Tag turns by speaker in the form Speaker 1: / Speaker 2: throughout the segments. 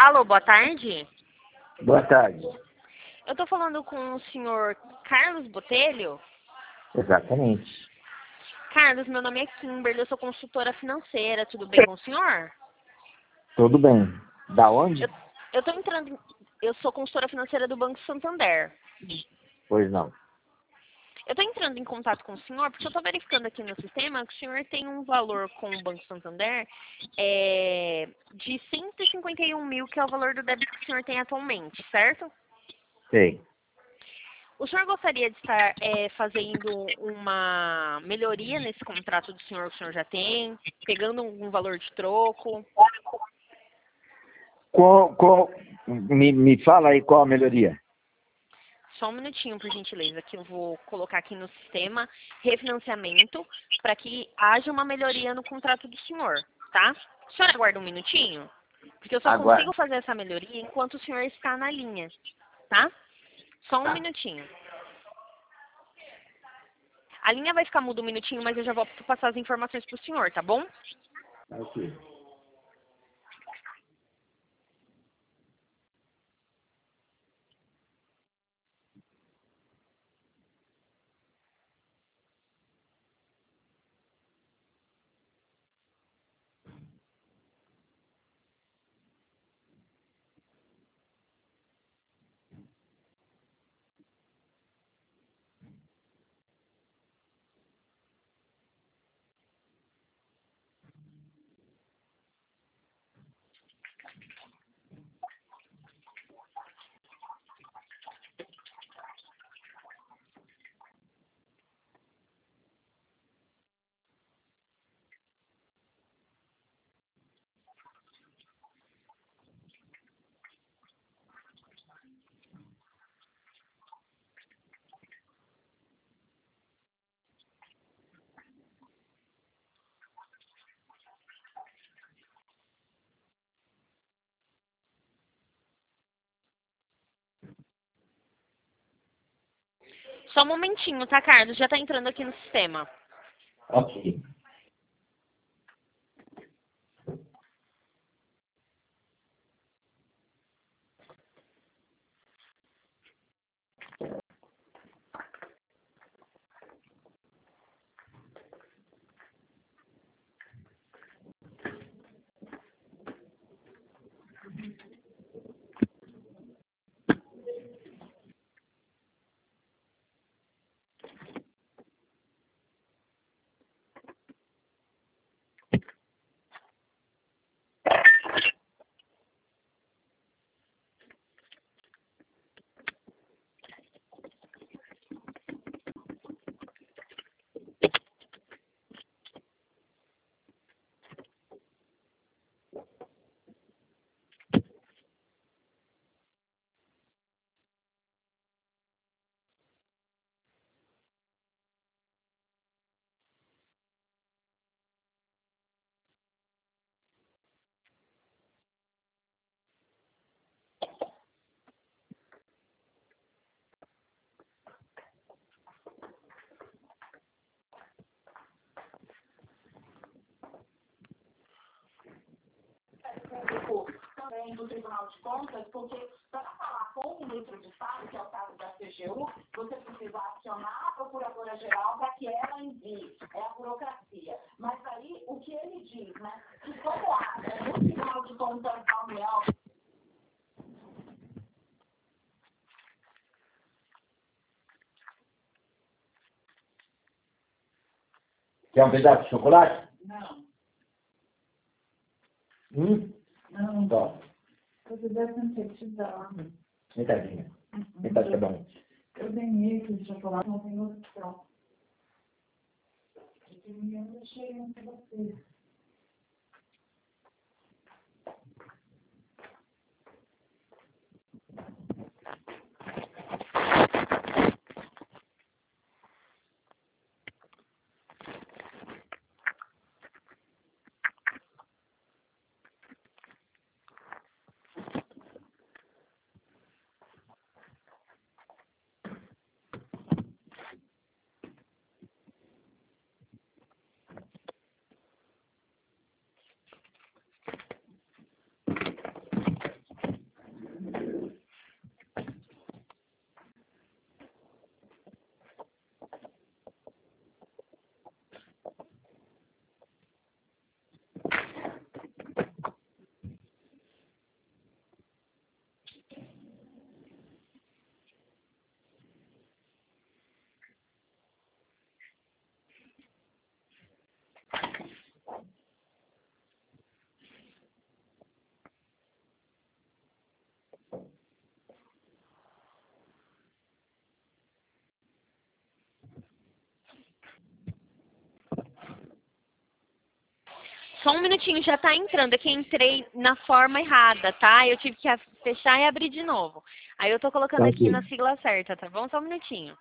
Speaker 1: Alô, boa tarde.
Speaker 2: Boa tarde.
Speaker 1: Eu estou falando com o senhor Carlos Botelho.
Speaker 2: Exatamente.
Speaker 1: Carlos, meu nome é Kimberly, eu sou consultora financeira. Tudo bem com o senhor?
Speaker 2: Tudo bem. Da onde?
Speaker 1: Eu sou consultora financeira do Banco Santander.
Speaker 2: Pois não.
Speaker 1: Eu estou entrando em contato com o senhor porque eu estou verificando aqui no sistema que o senhor tem um valor com o Banco Santander de 151 mil, que é o valor do débito que o senhor tem atualmente, certo?
Speaker 2: Sei.
Speaker 1: O senhor gostaria de estar fazendo uma melhoria nesse contrato do senhor que o senhor já tem, pegando um valor de troco?
Speaker 2: Me fala aí qual a melhoria.
Speaker 1: Só um minutinho, por gentileza, que eu vou colocar aqui no sistema refinanciamento para que haja uma melhoria no contrato do senhor, tá? O senhor aguarda um minutinho? Porque eu só consigo fazer essa melhoria enquanto o senhor está na linha, tá? Só um minutinho. A linha vai ficar muda um minutinho, mas eu já volto para passar as informações para o senhor, tá bom?
Speaker 2: Ok.
Speaker 1: Só um momentinho, tá, Carlos? Já tá entrando aqui no sistema.
Speaker 2: Ok.
Speaker 3: Também do Tribunal de Contas, porque para falar com o ministro de Estado, que é o caso da CGU, você precisa acionar a Procuradora-Geral para que ela envie. É a burocracia. Mas aí, o que ele diz, né? Que como há no Tribunal de Contas da União...
Speaker 2: Quer um pedaço de chocolate?
Speaker 3: Não.
Speaker 2: Não. Tá.
Speaker 3: Você deve sintetizar.
Speaker 2: Metadinha. Metade é bom.
Speaker 3: Eu ganhei esse chocolate, não tem opção. Eu deixei um para você.
Speaker 1: Só um minutinho, já tá entrando. É que entrei na forma errada, tá? Eu tive que fechar e abrir de novo. Aí eu tô colocando
Speaker 2: Tá
Speaker 1: aqui
Speaker 2: ok.
Speaker 1: na sigla certa, tá bom? Só um minutinho.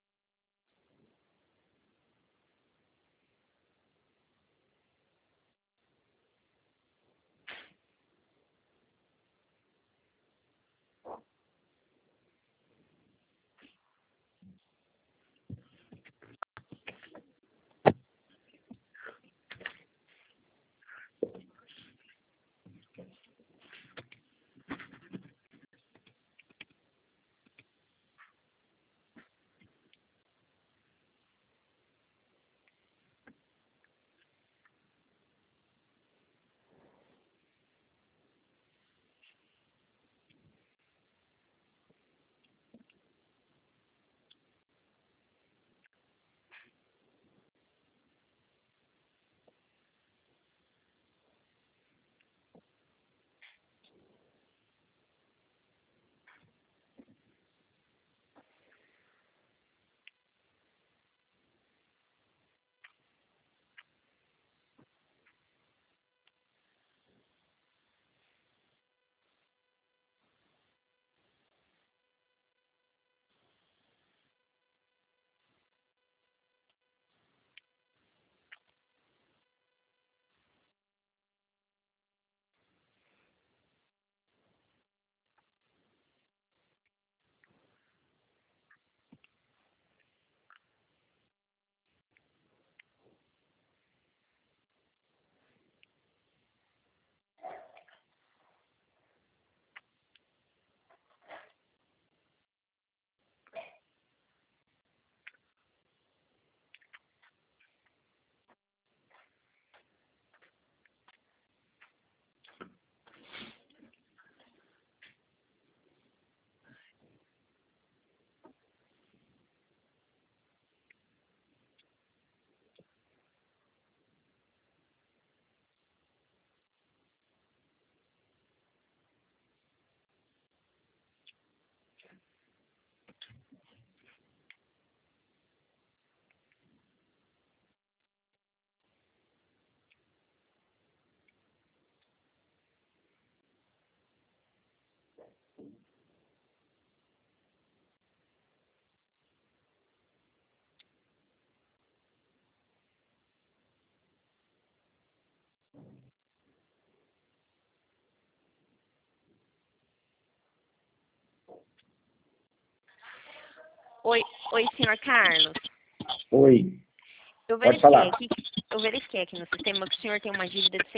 Speaker 1: Oi, senhor Carlos.
Speaker 2: Oi.
Speaker 1: Eu
Speaker 2: Pode
Speaker 1: verifiquei
Speaker 2: falar.
Speaker 1: aqui, eu verifiquei aqui no sistema que o senhor tem uma dívida de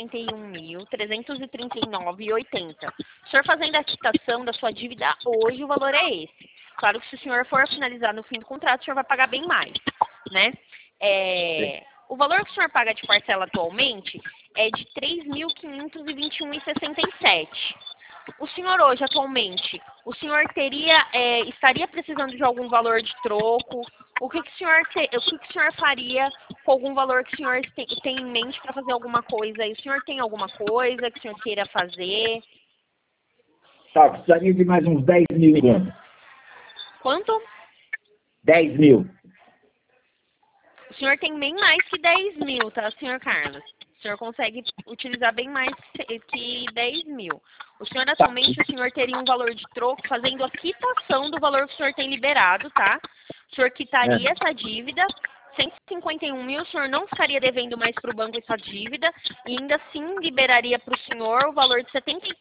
Speaker 1: 151.339,80. O senhor fazendo a quitação da sua dívida hoje, o valor é esse. Claro que se o senhor for finalizar no fim do contrato, o senhor vai pagar bem mais, né? O valor que o senhor paga de parcela atualmente é de R$ 3.521,67. O senhor hoje, atualmente, o senhor estaria precisando de algum valor de troco? O que o senhor faria com algum valor que o senhor tem em mente para fazer alguma coisa aí? O senhor tem alguma coisa que o senhor queira fazer?
Speaker 2: Tá, precisaria de mais uns 10 mil.
Speaker 1: Quanto?
Speaker 2: 10 mil.
Speaker 1: O senhor tem bem mais que 10 mil, tá, senhor Carlos? O senhor consegue utilizar bem mais que 10 mil. O senhor, atualmente, o senhor teria um valor de troco fazendo a quitação do valor que o senhor tem liberado, tá? O senhor quitaria essa dívida, 151 mil, o senhor não ficaria devendo mais para o banco essa dívida e ainda assim liberaria para o senhor o valor de R$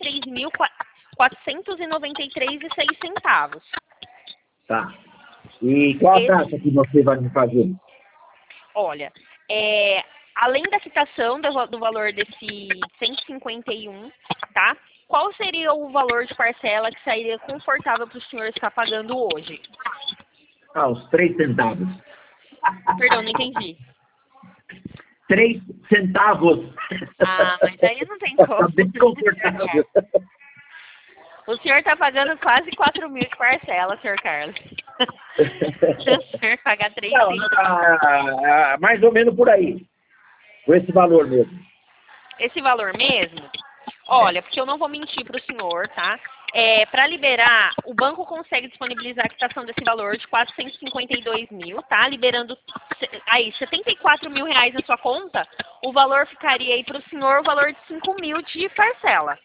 Speaker 1: 73.493,06.
Speaker 2: Tá. E qual a taxa que você vai me fazer?
Speaker 1: Olha, além da quitação do valor desse 151, tá? Qual seria o valor de parcela que sairia confortável para o senhor estar pagando hoje?
Speaker 2: Ah, uns 3 centavos.
Speaker 1: Perdão, não entendi.
Speaker 2: 3 centavos.
Speaker 1: Ah, mas aí não tem como.
Speaker 2: Tá bem confortável.
Speaker 1: O senhor está pagando quase 4 mil de parcela, senhor Carlos. O senhor pagar 3
Speaker 2: Não, mais ou menos por aí. Com esse valor mesmo.
Speaker 1: Esse valor mesmo? Olha, porque eu não vou mentir para o senhor, tá? Para liberar, o banco consegue disponibilizar a quitação desse valor de 452 mil, tá? Liberando aí 74 mil reais na sua conta, o valor ficaria aí para o senhor o valor de 5 mil de parcela.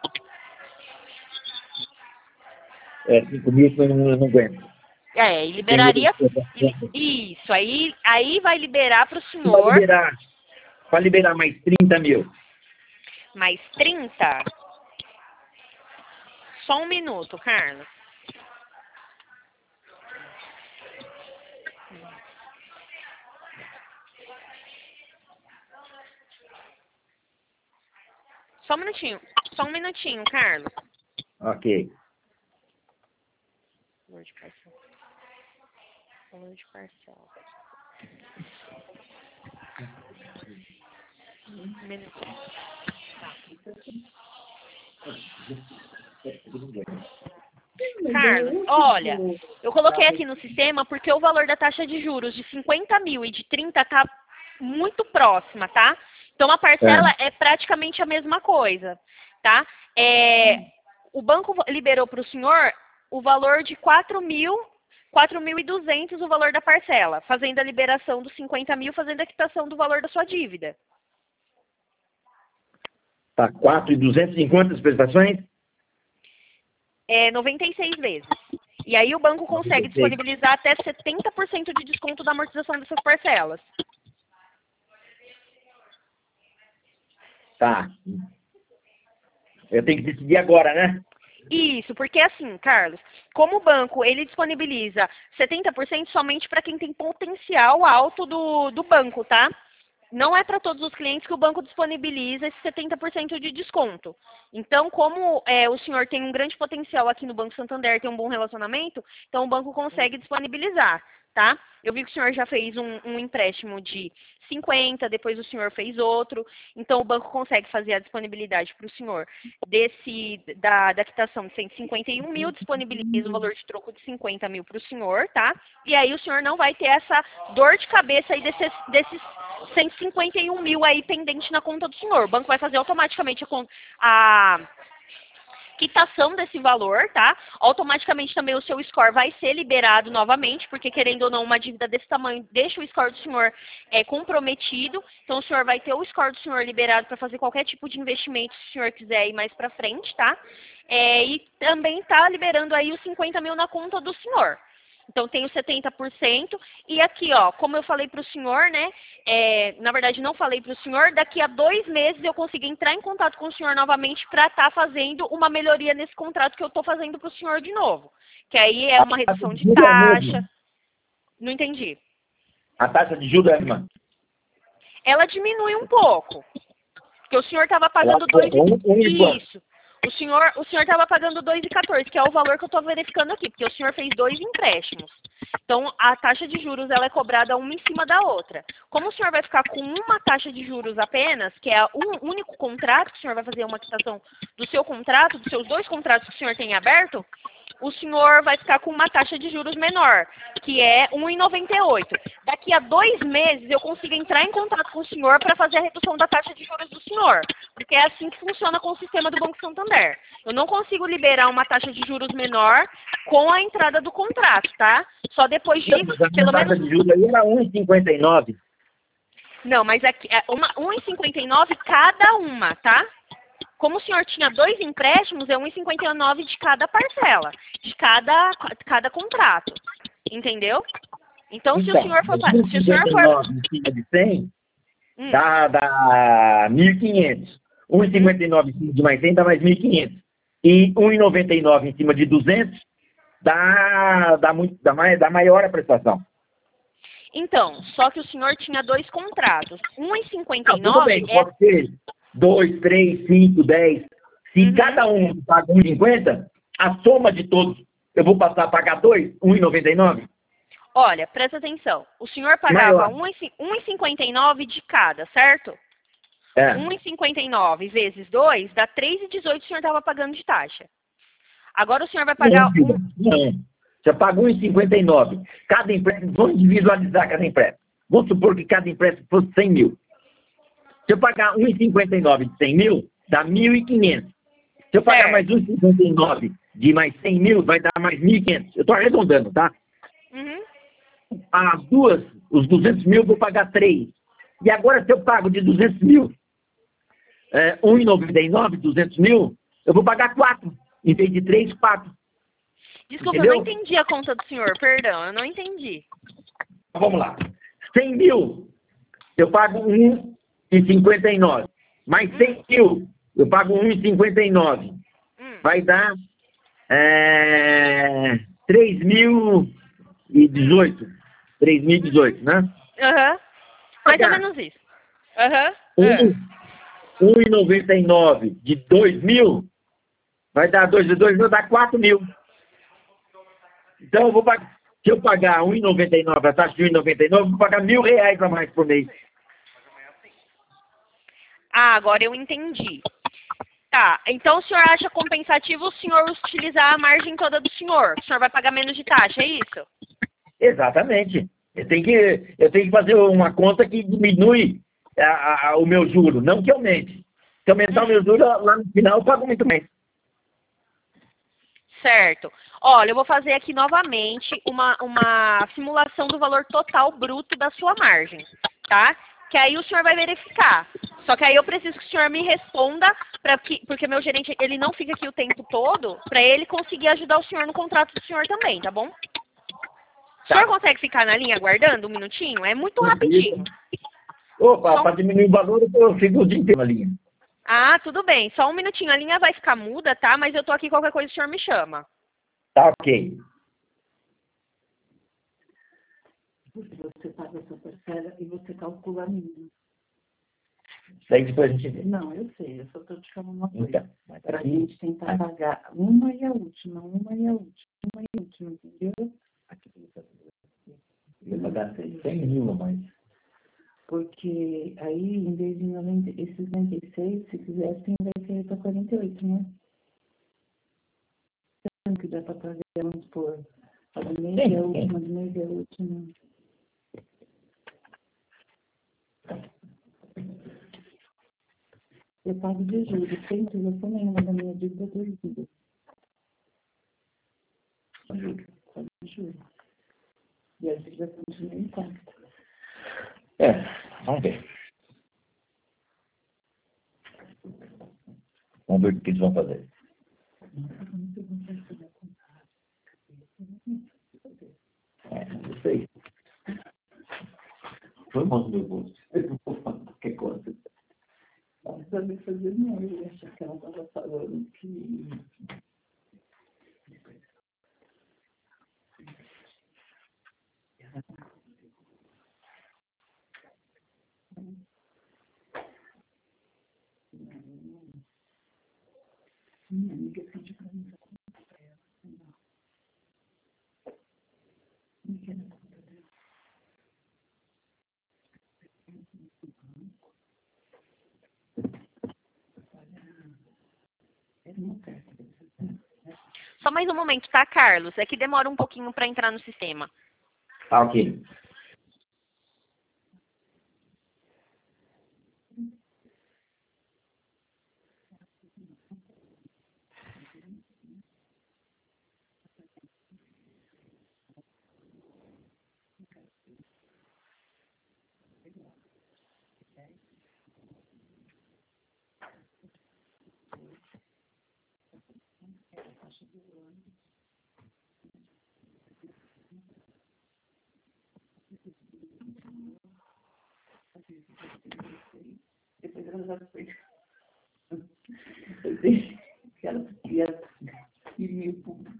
Speaker 2: 5 mil eu não aguento.
Speaker 1: E liberaria. Isso, aí vai liberar para o senhor.
Speaker 2: Para liberar mais 30 mil.
Speaker 1: Mais 30? Só um minuto, Carlos. Só um minutinho, Carlos.
Speaker 2: Ok.
Speaker 1: Valor de parcela. Valor de parcela. Um minutinho. Carlos, olha, eu coloquei aqui no sistema porque o valor da taxa de juros de 50 mil e de 30 tá muito próxima, tá? Então a parcela é praticamente a mesma coisa, tá? O banco liberou para o senhor o valor de 4.200 o valor da parcela, fazendo a liberação dos 50 mil, fazendo a quitação do valor da sua dívida.
Speaker 2: Tá, 4.200 em quantas prestações?
Speaker 1: 96 vezes. E aí o banco consegue disponibilizar até 70% de desconto da amortização dessas parcelas.
Speaker 2: Tá. Eu tenho que decidir agora, né?
Speaker 1: Isso, porque assim, Carlos, como o banco, ele disponibiliza 70% somente para quem tem potencial alto do banco, tá? Não é para todos os clientes que o banco disponibiliza esse 70% de desconto. Então, como o senhor tem um grande potencial aqui no Banco Santander, tem um bom relacionamento, então o banco consegue disponibilizar, tá? Eu vi que o senhor já fez um empréstimo de 50, depois o senhor fez outro, então o banco consegue fazer a disponibilidade para o senhor da quitação de 151 mil, disponibiliza o valor de troco de 50 mil para o senhor, tá? E aí o senhor não vai ter essa dor de cabeça aí desses 151 mil aí pendente na conta do senhor. O banco vai fazer automaticamente a quitação desse valor, tá? Automaticamente também o seu score vai ser liberado novamente, porque querendo ou não, uma dívida desse tamanho deixa o score do senhor comprometido. Então o senhor vai ter o score do senhor liberado para fazer qualquer tipo de investimento, se o senhor quiser ir mais para frente, tá? E também tá liberando aí os 50 mil na conta do senhor. Então, tem os 70%. E aqui, ó, como eu falei para o senhor, né? Na verdade, não falei para o senhor. Daqui a 2 meses eu consigo entrar em contato com o senhor novamente para estar fazendo uma melhoria nesse contrato que eu estou fazendo para o senhor de novo. Que aí é uma redução de taxa. Não entendi.
Speaker 2: A taxa de juros é a mesma?
Speaker 1: Ela diminui um pouco. Porque o senhor estava pagando 2. Isso. O senhor estava pagando 2,14, que é o valor que eu estou verificando aqui, porque o senhor fez 2 empréstimos. Então, a taxa de juros ela é cobrada uma em cima da outra. Como o senhor vai ficar com uma taxa de juros apenas, que é um único contrato, que o senhor vai fazer uma quitação do seu contrato, dos seus 2 contratos que o senhor tem aberto, o senhor vai ficar com uma taxa de juros menor, que é 1,98. Daqui a 2 meses eu consigo entrar em contato com o senhor para fazer a redução da taxa de juros do senhor, porque é assim que funciona com o sistema do Banco Santander. Eu não consigo liberar uma taxa de juros menor com a entrada do contrato, tá? Só depois de, pelo menos... A taxa
Speaker 2: de juros aí era 1,59.
Speaker 1: Não, mas aqui é 1,59 cada uma, tá? Como o senhor tinha 2 empréstimos, é 1,59 de cada parcela, de cada contrato. Entendeu? Então, se o senhor for... Se o senhor for...
Speaker 2: em cima de 100, dá 1.500. 1,59 em cima de mais 100 dá mais 1.500. E 1,99 em cima de 200 dá maior a prestação.
Speaker 1: Então, só que o senhor tinha 2 contratos. 1,59...
Speaker 2: Tudo bem, pode ser 2, 3, 5, 10. Se cada um paga 1,50, a soma de todos, eu vou passar a pagar 1,99?
Speaker 1: Olha, presta atenção. O senhor pagava 1,59 de cada, certo? 1,59 vezes 2 dá 3,18 o senhor estava pagando de taxa. Agora o senhor vai pagar...
Speaker 2: Não, você paga 1,59. Cada empréstimo, vamos individualizar cada empréstimo. Vamos supor que cada empréstimo fosse 100 mil. Se eu pagar 1,59 de 100 mil, dá 1.500. Se eu pagar
Speaker 1: Certo.
Speaker 2: mais 1,59 de mais 100 mil, vai dar mais 1.500. Eu estou arredondando, tá?
Speaker 1: Uhum.
Speaker 2: As duas, os 200 mil, eu vou pagar 3. E agora, se eu pago de 200 mil, 1,99, 200 mil, eu vou pagar 4. Em vez de 3, 4.
Speaker 1: Desculpa,
Speaker 2: Entendeu?
Speaker 1: eu não entendi a conta do senhor, perdão, eu não entendi.
Speaker 2: Então, vamos lá. 100 mil, eu pago 1,59. Mais 100 mil, eu pago 1,59. Vai dar 3.018. 3.018, né?
Speaker 1: Aham. Mais ou menos isso. Aham.
Speaker 2: 1,99 de 2.000 vai dar 2 de 2 mil, dá 4.000. Então eu vou pagar, se eu pagar 1,99, a taxa de 1,99, eu vou pagar R$1.000 a mais por mês.
Speaker 1: Ah, agora eu entendi. Tá, então o senhor acha compensativo o senhor utilizar a margem toda do senhor? O senhor vai pagar menos de taxa, é isso?
Speaker 2: Exatamente. Eu tenho que fazer uma conta que diminui o meu juro, não que aumente. Se aumentar o meu juro, lá no final eu pago muito mais.
Speaker 1: Certo. Olha, eu vou fazer aqui novamente uma simulação do valor total bruto da sua margem, tá? Que aí o senhor vai verificar. Só que aí eu preciso que o senhor me responda, porque meu gerente ele não fica aqui o tempo todo, para ele conseguir ajudar o senhor no contrato do senhor também, tá bom? O senhor consegue ficar na linha aguardando um minutinho? É muito rapidinho.
Speaker 2: Opa, para diminuir o valor, eu fico o dia inteiro na linha.
Speaker 1: Ah, tudo bem. Só um minutinho. A linha vai ficar muda, tá? Mas eu tô aqui, qualquer coisa o senhor me chama.
Speaker 2: Tá ok.
Speaker 3: Você paga essa parcela e você calcula a mínima.
Speaker 2: Isso aí depois a gente vê.
Speaker 3: Não, eu sei, eu só estou te falando uma coisa.
Speaker 2: Então,
Speaker 3: Para a gente tentar pagar uma e a última, entendeu?
Speaker 2: eu vou pagar 100 mil a mais.
Speaker 3: Porque aí, em vez de 90, esses 96, se fizessem, vai ser para 48, né? Então, que dá para pagar, vamos supor, a do mês e a última, do mês e a última. Eu pago de juros, sempre eu sou nenhuma da minha dívida do juros. Pago de juros. E a dívida continua intacta.
Speaker 2: Vamos ver. Vamos ver o que eles vão fazer. Não sei. Foi mal do meu bolso. Eu não vou falar qualquer coisa.
Speaker 3: Não sabe fazer, não. Eu acho que ela estava falando que... Minha amiga pediu para mim para ela. Não. Não quero a conta dela. Era uma carta.
Speaker 1: Só mais um momento, tá, Carlos? É que demora um pouquinho para entrar no sistema.
Speaker 2: Tá ok.
Speaker 3: Depois ela já foi. Eu sei que ela queria ir o público.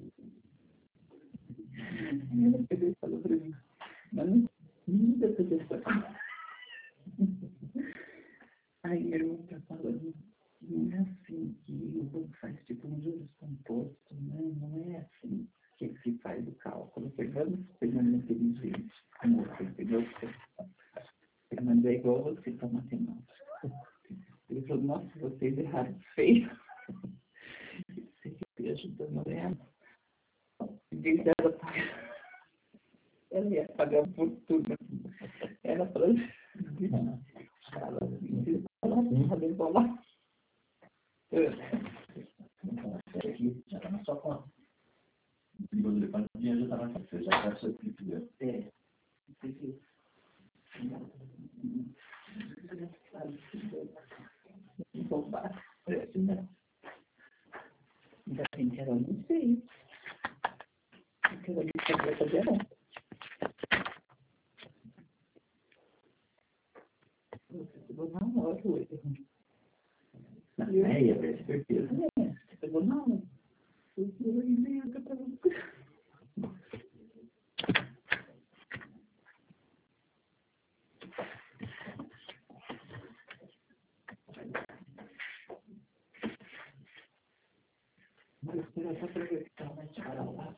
Speaker 3: Ela pegou e falou para mim, mas não muda essa questão. Aí minha irmã está falando, não é assim que o banco faz tipo um juros composto, né? Não é assim que se faz o cálculo. Vamos pegar inteligente, como você pegou, mas é igual você para matemática. Ele falou, nossa, vocês erraram feio. Você que ajudando ela. Em vez dela pagar, ela ia pagar uma fortuna. Ela falou assim, ela disse, ela levou lá.
Speaker 4: aqui, já está na sua conta. O perigoso elefante, o dinheiro já está na conta, você já está seu cliente. É. É assim, né? Eu não sei. Eu não vai fazer, não. Você pegou na hora, hoje. Na meia, velho, certeza. Você pegou na hora. Eu e-mail que eu tava... Mas espera só pra ver que tá mais para lá.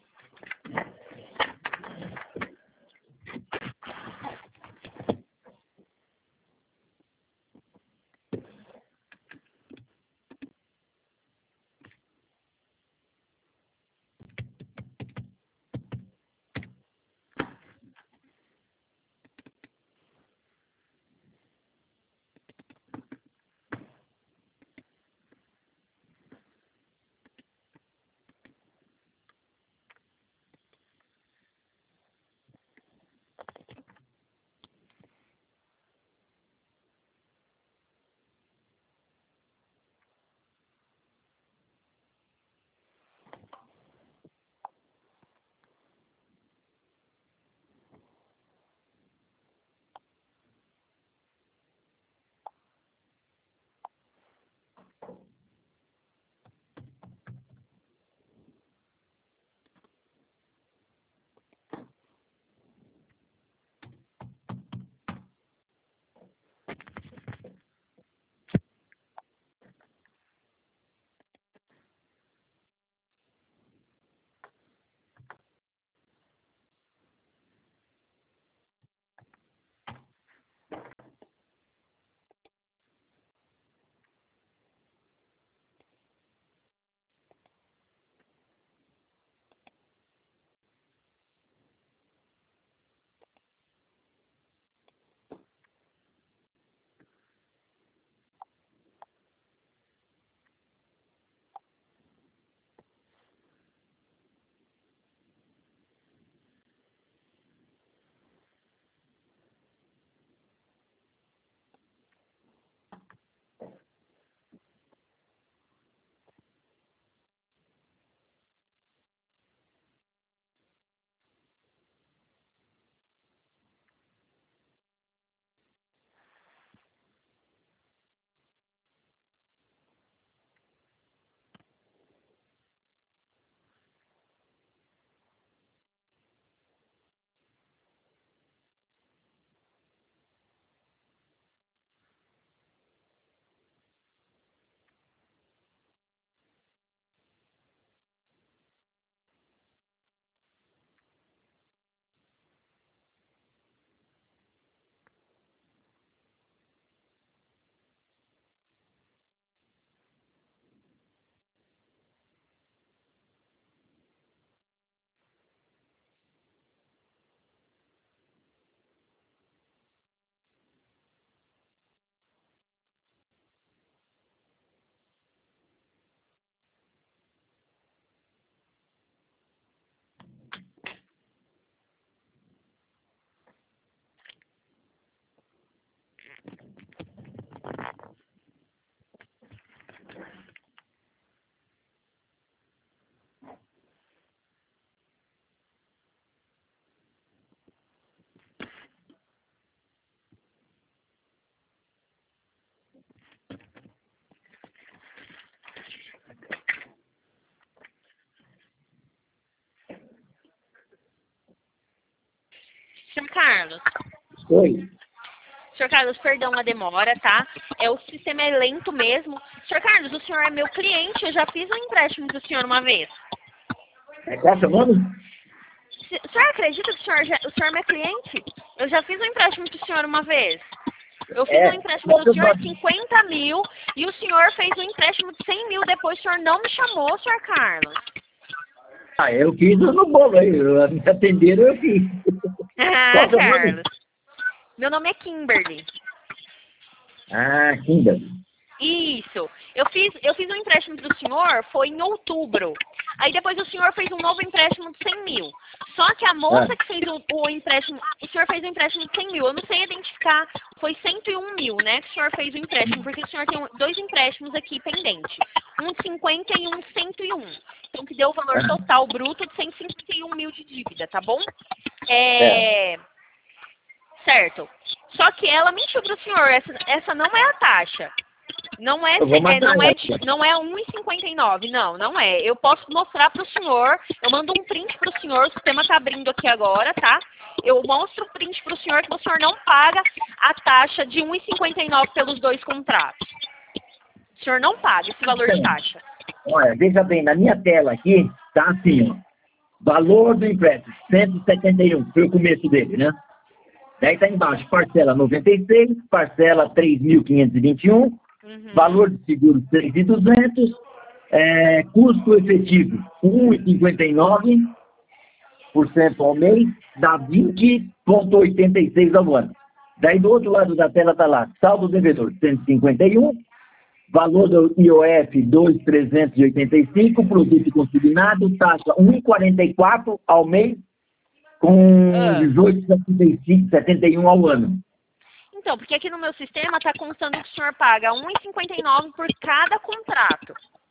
Speaker 1: Senhor Carlos.
Speaker 2: Oi.
Speaker 1: Senhor Carlos, perdão a demora, tá? O sistema é lento mesmo. Senhor Carlos, o senhor é meu cliente, eu já fiz um empréstimo para o senhor uma vez.
Speaker 2: Qual é o seu nome?
Speaker 1: O senhor acredita que o senhor é meu cliente? Eu já fiz um empréstimo para o senhor uma vez. Eu fiz um empréstimo do senhor de 50 mil e o senhor fez um empréstimo de 100 mil. Depois o senhor não me chamou, senhor Carlos.
Speaker 2: Eu fiz no bolo aí. Me atenderam, eu fiz.
Speaker 1: Ah, Carlos. Meu nome é Kimberly.
Speaker 2: Kimberly.
Speaker 1: Isso. Eu fiz um empréstimo para o senhor, foi em outubro. Aí depois o senhor fez um novo empréstimo de 100 mil. Só que a moça que fez o empréstimo, o senhor fez um empréstimo de 100 mil. Eu não sei identificar, foi 101 mil, né, que o senhor fez o empréstimo, porque o senhor tem dois empréstimos aqui pendentes. Um de 50 e um de 101. Então, que deu o valor total bruto de 151 mil de dívida, tá bom? Certo. Só que ela mentiu para o senhor, essa não é a taxa. Não é 1,59, não é. Eu posso mostrar para o senhor, eu mando um print para o senhor, o sistema está abrindo aqui agora, tá? Eu mostro o print para o senhor que o senhor não paga a taxa de 1,59 pelos dois contratos. O senhor não paga esse valor de taxa.
Speaker 2: Olha, veja bem, na minha tela aqui, tá assim, ó. Valor do empréstimo, 171, foi o começo dele, né? Daí tá embaixo, parcela 96, parcela 3.521, valor de seguro 3.200, custo efetivo 1,59% ao mês, dá 20,86 ao ano. Daí do outro lado da tela tá lá, saldo devedor 151, valor do IOF 2.385, produto consignado, taxa 1,44 ao mês, com 18,71 ao ano.
Speaker 1: Então, porque aqui no meu sistema está constando que o senhor paga 1,59 por cada contrato.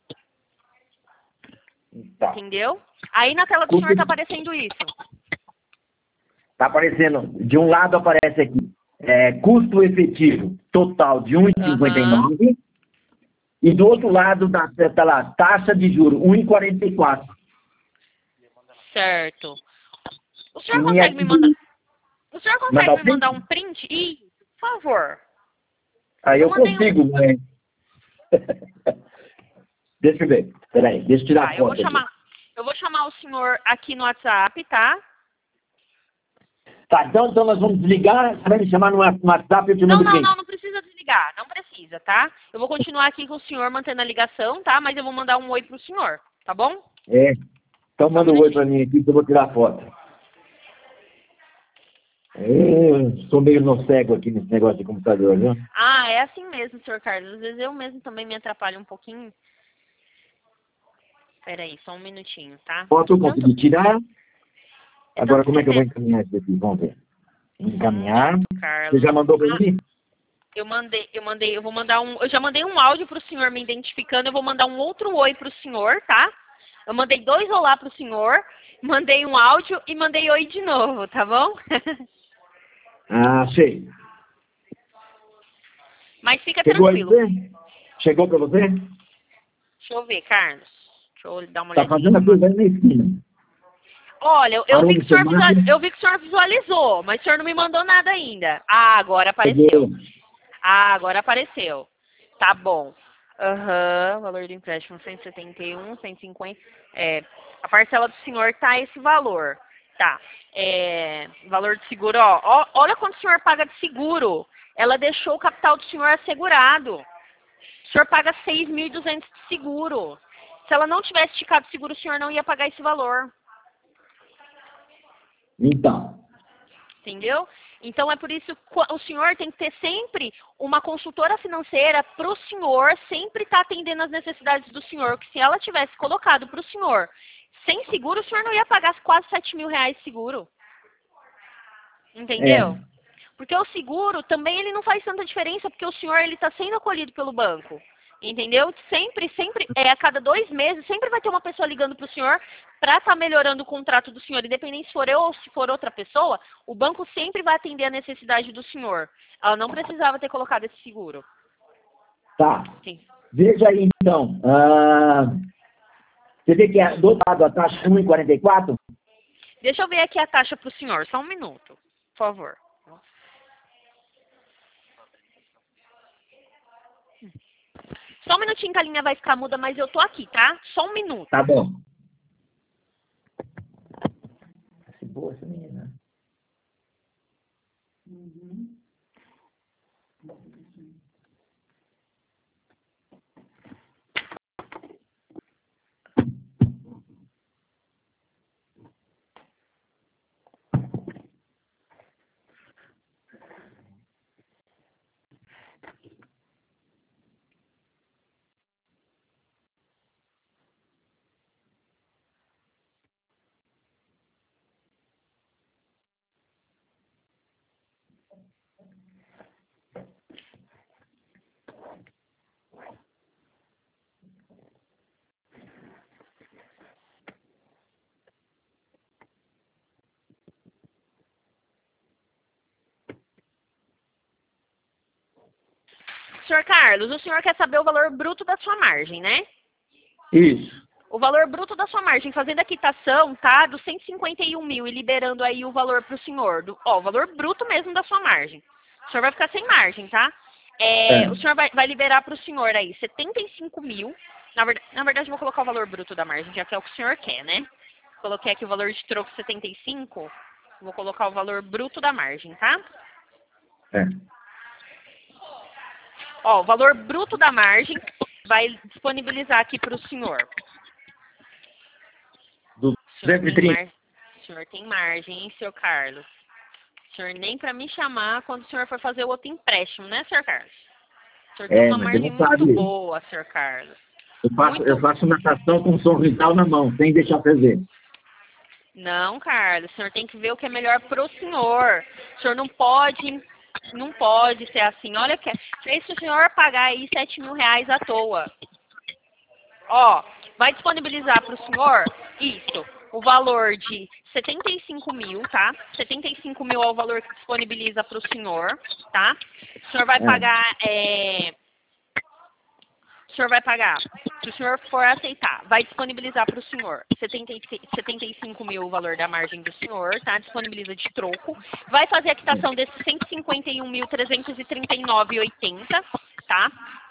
Speaker 2: Tá.
Speaker 1: Entendeu? Aí na tela do senhor está aparecendo isso.
Speaker 2: Está aparecendo, de um lado aparece aqui, custo efetivo total de 1,59 e do outro lado tá lá, taxa de juros 1,44.
Speaker 1: Certo. O senhor consegue me mandar? O senhor consegue me mandar um print? Por favor.
Speaker 2: Aí eu consigo, né? Deixa eu ver. Peraí, deixa eu tirar a foto.
Speaker 1: Eu vou chamar o senhor aqui no WhatsApp, tá?
Speaker 2: Tá, então nós vamos desligar, você vai me chamar no WhatsApp e eu te mando o print.
Speaker 1: Não precisa desligar, não precisa, tá? Eu vou continuar aqui com o senhor mantendo a ligação, tá? Mas eu vou mandar um oi pro senhor, tá bom?
Speaker 2: Então manda um oi pra mim aqui que eu vou tirar a foto. Eu sou meio no cego aqui nesse negócio de computador, viu?
Speaker 1: Ah, é assim mesmo, senhor Carlos. Às vezes eu mesmo também me atrapalho um pouquinho. Peraí, só um minutinho, tá?
Speaker 2: Foto eu consegui tirar. Agora como é que eu vou encaminhar isso aqui? Vamos ver. Encaminhar. Você já mandou pra mim?
Speaker 1: Eu já mandei um áudio pro senhor me identificando, eu vou mandar um outro oi pro senhor, tá? Eu mandei 2 olá pro senhor, mandei um áudio e mandei oi de novo, tá bom?
Speaker 2: Sei.
Speaker 1: Mas fica tranquilo.
Speaker 2: Chegou pra você?
Speaker 1: Deixa eu ver, Carlos. Deixa eu dar uma olhadinha.
Speaker 2: Tá fazendo a coisa aí na esquina.
Speaker 1: Olha, eu vi que o senhor visualizou, mas o senhor não me mandou nada ainda. Agora apareceu. Agora apareceu. Tá bom. Valor do empréstimo 171, 150. A parcela do senhor tá esse valor. Tá. Valor de seguro, ó. Olha quanto o senhor paga de seguro. Ela deixou o capital do senhor assegurado. O senhor paga 6.200 de seguro. Se ela não tivesse esticado o seguro, o senhor não ia pagar esse valor.
Speaker 2: Então.
Speaker 1: Entendeu? Então é por isso que o senhor tem que ter sempre uma consultora financeira para o senhor sempre estar atendendo as necessidades do senhor. Que se ela tivesse colocado para o senhor sem seguro, o senhor não ia pagar quase 7 mil reais de seguro. Entendeu? Porque o seguro também ele não faz tanta diferença, porque o senhor ele está sendo acolhido pelo banco. Entendeu? Sempre, a cada 2 meses, sempre vai ter uma pessoa ligando para o senhor para estar melhorando o contrato do senhor. Independente se for eu ou se for outra pessoa, o banco sempre vai atender a necessidade do senhor. Ela não precisava ter colocado esse seguro.
Speaker 2: Tá.
Speaker 1: Sim.
Speaker 2: Veja aí, então. Você vê que do outro lado a taxa é 1,44?
Speaker 1: Deixa eu ver aqui a taxa para o senhor. Só um minuto, por favor. Só um minutinho que a linha vai ficar muda, mas eu tô aqui, tá? Só um minuto.
Speaker 2: Tá bom. Boa essa menina.
Speaker 1: Senhor Carlos, o senhor quer saber o valor bruto da sua margem, né?
Speaker 2: Isso.
Speaker 1: O valor bruto da sua margem, fazendo a quitação, tá? Dos 151 mil e liberando aí o valor para o senhor. O valor bruto mesmo da sua margem. O senhor vai ficar sem margem, tá? O senhor vai liberar para o senhor aí 75 mil. Na verdade, eu vou colocar o valor bruto da margem, já que é o que o senhor quer, né? Coloquei aqui o valor de troco 75. Vou colocar o valor bruto da margem, tá? Ó, o valor bruto da margem vai disponibilizar aqui para o senhor.
Speaker 2: Do
Speaker 1: O senhor
Speaker 2: 230.
Speaker 1: o senhor tem margem, hein, senhor Carlos? O senhor nem para me chamar quando o senhor for fazer o outro empréstimo, né, senhor Carlos? O senhor tem uma
Speaker 2: mas você
Speaker 1: margem
Speaker 2: não
Speaker 1: muito
Speaker 2: sabe.
Speaker 1: boa, senhor Carlos.
Speaker 2: Eu faço natação com sorrisal na mão, sem deixar fazer.
Speaker 1: Não, Carlos, o senhor tem que ver o que é melhor pro senhor. O senhor não pode ser assim. Olha, se o senhor pagar aí 7 mil reais à toa, ó, vai disponibilizar pro senhor isso, o valor de 75 mil, tá? 75 mil é o valor que disponibiliza pro senhor, tá? O senhor vai pagar, o senhor vai pagar, se o senhor for aceitar, vai disponibilizar para o senhor 75 mil o valor da margem do senhor, tá? Disponibiliza de troco. Vai fazer a quitação desses 151.339,80, tá?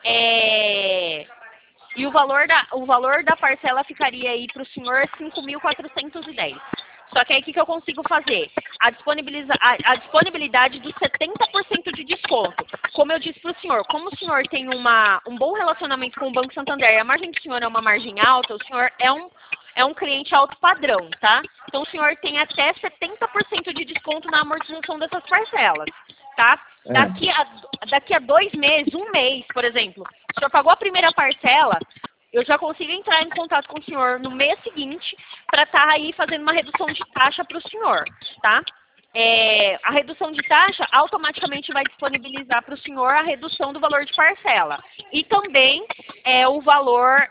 Speaker 1: E o valor da parcela ficaria aí para o senhor 5.410. Só que aí o que eu consigo fazer? A disponibilidade dos 70% de desconto. Como eu disse para o senhor, como o senhor tem um bom relacionamento com o Banco Santander e a margem do senhor é uma margem alta, o senhor é um cliente alto padrão, tá? Então o senhor tem até 70% de desconto na amortização dessas parcelas, tá? Daqui a 2 meses, 1 mês, por exemplo, o senhor pagou a primeira parcela, eu já consigo entrar em contato com o senhor no mês seguinte para estar aí fazendo uma redução de taxa para o senhor, tá? A redução de taxa automaticamente vai disponibilizar para o senhor a redução do valor de parcela. E também o valor